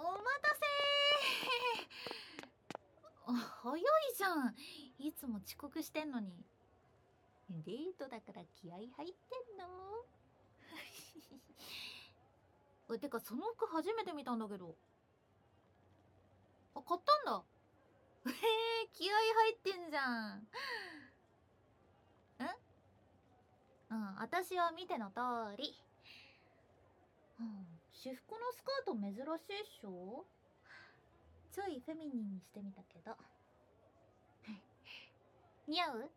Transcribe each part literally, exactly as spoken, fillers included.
待たせー。早いじゃん。いつも遅刻してんのに。デートだから気合入ってんの？え、てかその服初めて見たんだけど。あ、買ったんだ。えー、気合入ってんじゃん。ん？うん、私は見ての通り。うん、私服のスカート珍しいっしょ？ちょいフェミニンにしてみたけど。似合う？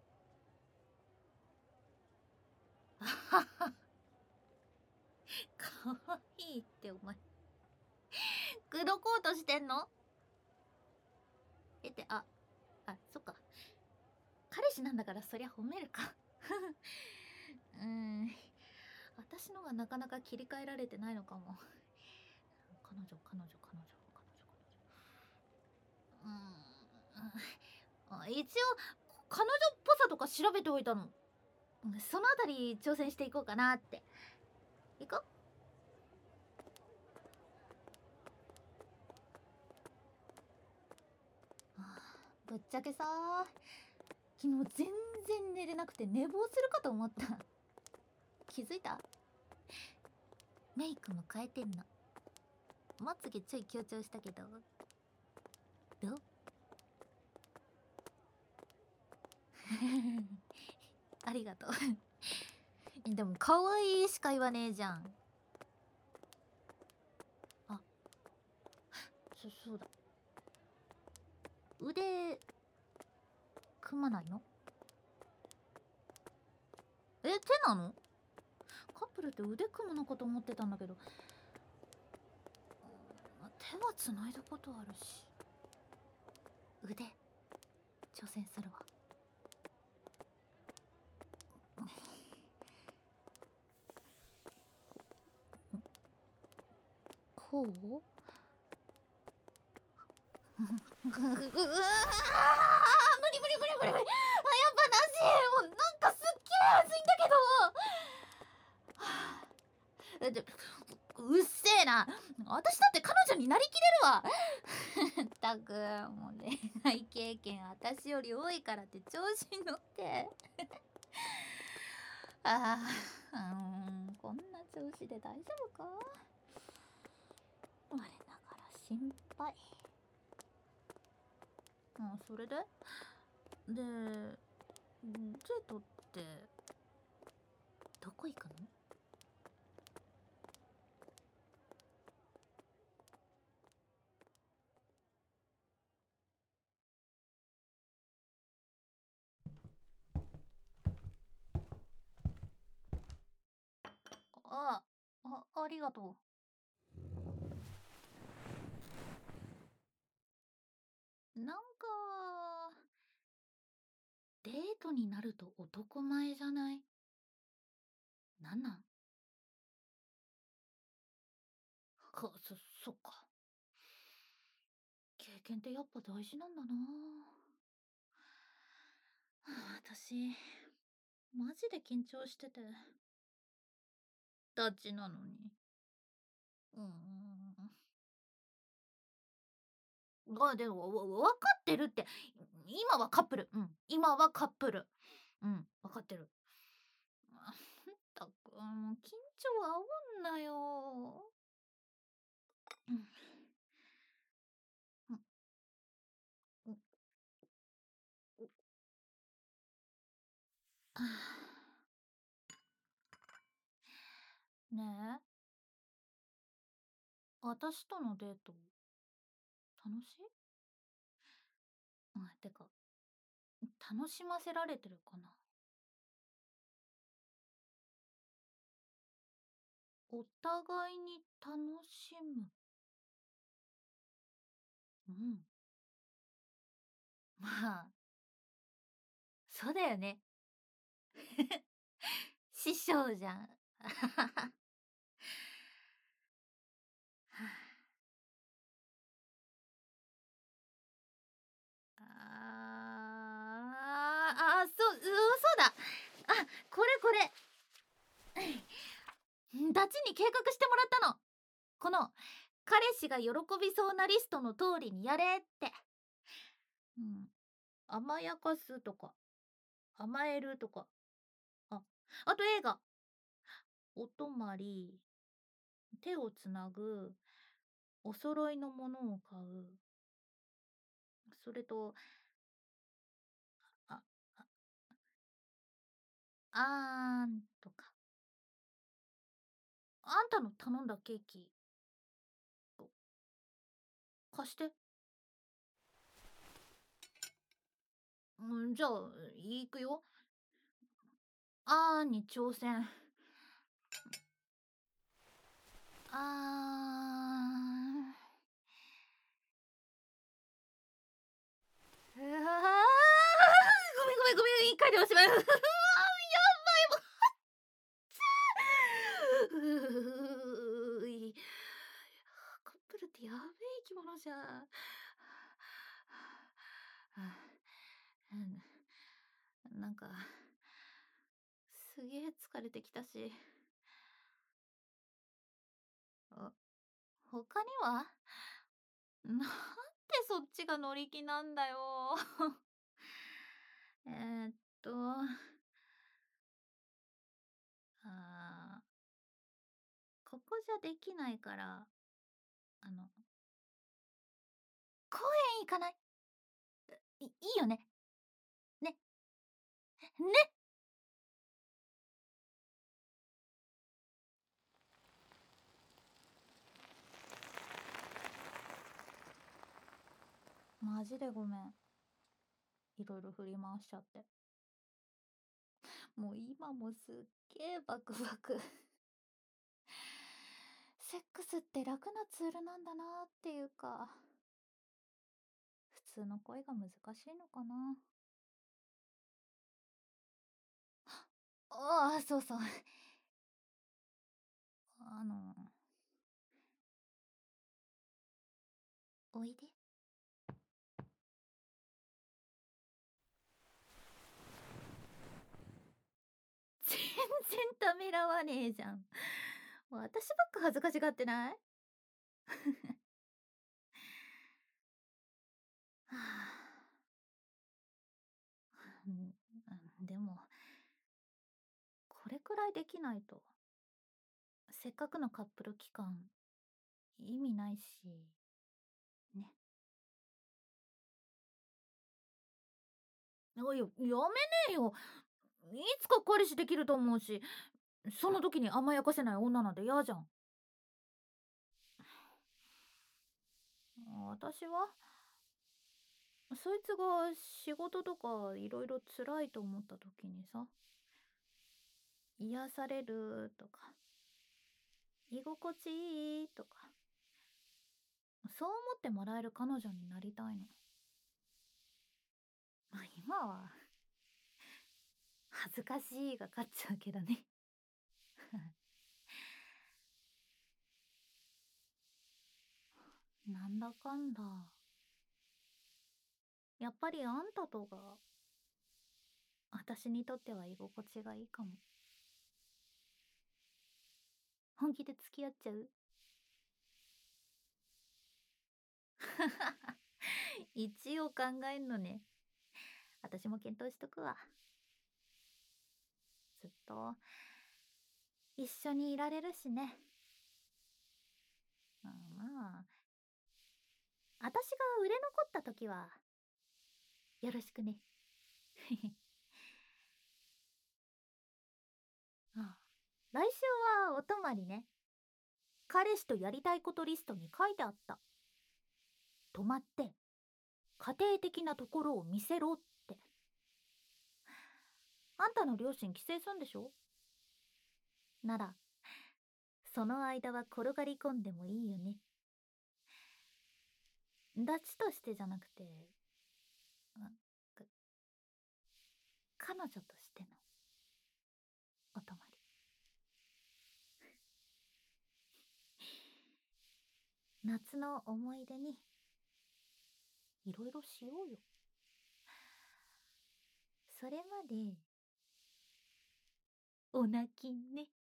あはは。かわいいってお前。口説こうとしてんの？えって、あ、あ、そっか。彼氏なんだからそりゃ褒めるか。うーん。私のがなかなか切り替えられてないのかも。彼女、彼女、彼女、彼女、彼女。うーん。あ、一応、彼女っぽさとか調べておいたの。そのあたり挑戦していこうかなって。行こう。ぶっちゃけさ、昨日全然寝れなくて寝坊するかと思った。気づいた？メイクも変えてんの。まつげちょい強調したけど、どう？ありがとう。でも可愛いしか言わねえじゃん。あ、そ、そうだ。腕組まないの？え、手なの？カップルって腕組むのかと思ってたんだけど。手は繋いだことあるし。腕挑戦するわ。こう？うわー、無理無理無理無理無理。あ、やっぱなし。もうなんかすっげえ恥ずいんだけど。はあ、で、うっせえな。私だって彼女になりきれるわ。ったく、もう恋愛経験私より多いからって調子に乗って。ああ、うん、こんな調子で大丈夫か？我ながら心配。あ、それで？で、デートってどこ行くの？あ、あ、ありがとう。なんか、デートになると男前じゃない？なんなん？か、そ、そっか。経験ってやっぱ大事なんだな。はあ、私、マジで緊張してて。ダチなのに。うーん。あ、でも、わ、わかってるって。今はカップル。うん。今はカップル。うん、わかってる。まったく、もう緊張煽んなよ。うん。うん。うん。お、はあ。ねえ、私とのデート、楽しい？あ、てか、楽しませられてるかな？お互いに楽しむ。うん。まあ、そうだよね。師匠じゃん。はあ、ああ、そう、う、そうだ。あ、これこれ。ダチに計画してもらったの。この彼氏が喜びそうなリストの通りにやれって。うん。甘やかすとか、甘えるとか。あ、あと映画。お泊まり、手をつなぐ、お揃いのものを買う。それと、あ、あ、あーんとか。あんたの頼んだケーキ、貸して。うん、じゃあ、行くよ。あーに挑戦。あー。うわー、ごめんごめんごめん、一回でおしまい。うわー、やばいもん。うーい。カップルってやべえ生き物じゃん。はあ、うん、なんか、すげえ疲れてきたし。あ、他にはなんでそっちが乗り気なんだよ。えーっと、あー、ここじゃできないから、あの、公園行かない？い、いいよね。ね。ね。マジでごめん。いろいろ振り回しちゃって。もう今もすっげえバクバク。セックスって楽なツールなんだなっていうか、普通の恋が難しいのかな。ああ、そうそう。あの、おいで。全然ためらわねえじゃん。私ばっか恥ずかしがってない？はあ、うん、でも、これくらいできないと、せっかくのカップル期間、意味ないし、ね。おい、やめねえよ。いつか彼氏できると思うし、その時に甘やかせない女なんて嫌じゃん。私は、そいつが仕事とかいろいろ辛いと思った時にさ、癒されるとか、居心地いいとか、そう思ってもらえる彼女になりたいの。まあ今は、恥ずかしいが勝っちゃうけどね。なんだかんだ。やっぱりあんたとが、私にとっては居心地がいいかも。本気で付き合っちゃう？一応考えんのね。私も検討しとくわ。ずっと、一緒にいられるしね。うん、まあ、私が売れ残った時は、よろしくね。あ、来週はお泊まりね。彼氏とやりたいことリストに書いてあった。泊まって、家庭的なところを見せろって。あんたの両親帰省すんでしょ？なら、その間は転がり込んでもいいよね。ダチとしてじゃなくて、あか彼女としてのお泊まり。夏の思い出に、いろいろしようよ。それまで、お泣きね。